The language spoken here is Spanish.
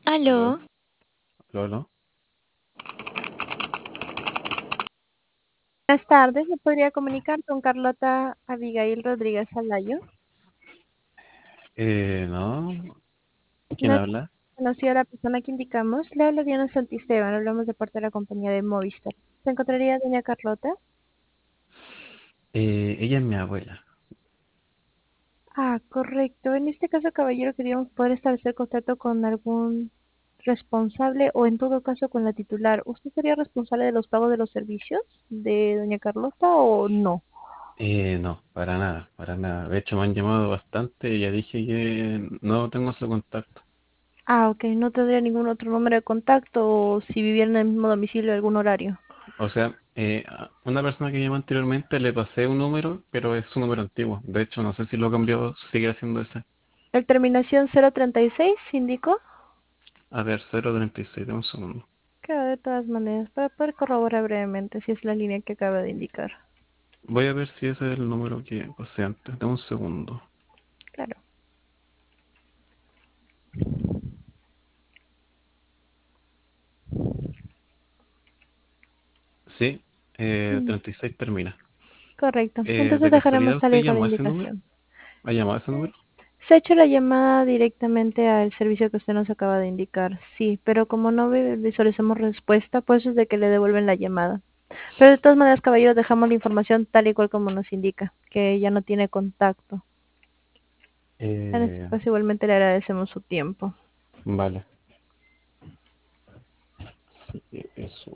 Aló, Aló, Lolo. buenas tardes. ¿Me podría comunicar con Carlota Abigail Rodríguez Alayo? No, ¿quién No es habla? conocida la persona que indicamos. Le habla Diana Santisteban. Hablamos de parte de la compañía de Movistar. ¿Se encontraría doña Carlota? Ella es mi abuela. Ah, correcto. En este caso, caballero, queríamos poder establecer contacto con algún responsable o en todo caso con la titular. ¿Usted sería responsable de los pagos de los servicios de doña Carlota o no? No, para nada, para nada. De hecho, me han llamado bastante y ya dije que no tengo su contacto. Ah, ok. No tendría ningún otro número de contacto o si viviera en el mismo domicilio algún horario. O sea, a una persona que llamó anteriormente le pasé un número, pero es un número antiguo. De hecho, no sé si lo cambió, sigue haciendo ese. El terminación 036 indicó. A ver, 036, de un segundo. Claro, de todas maneras, para poder corroborar brevemente si es la línea que acaba de indicar. Voy a ver si ese es el número que pasé antes, de un segundo. Claro. Sí, Mm, 36 termina. correcto. Entonces ¿De casualidad dejaremos tal usted y cual llamó a ese número? indicación. ¿Ha llamado a ese número? Se ha hecho la llamada directamente al servicio que usted nos acaba de indicar. Sí, pero como no visualizamos respuesta, pues es de que le devuelven la llamada. Pero de todas maneras, caballeros, dejamos la información tal y cual como nos indica, que ya no tiene contacto. En este Eh, caso, igualmente le agradecemos su tiempo. vale. Sí, eso.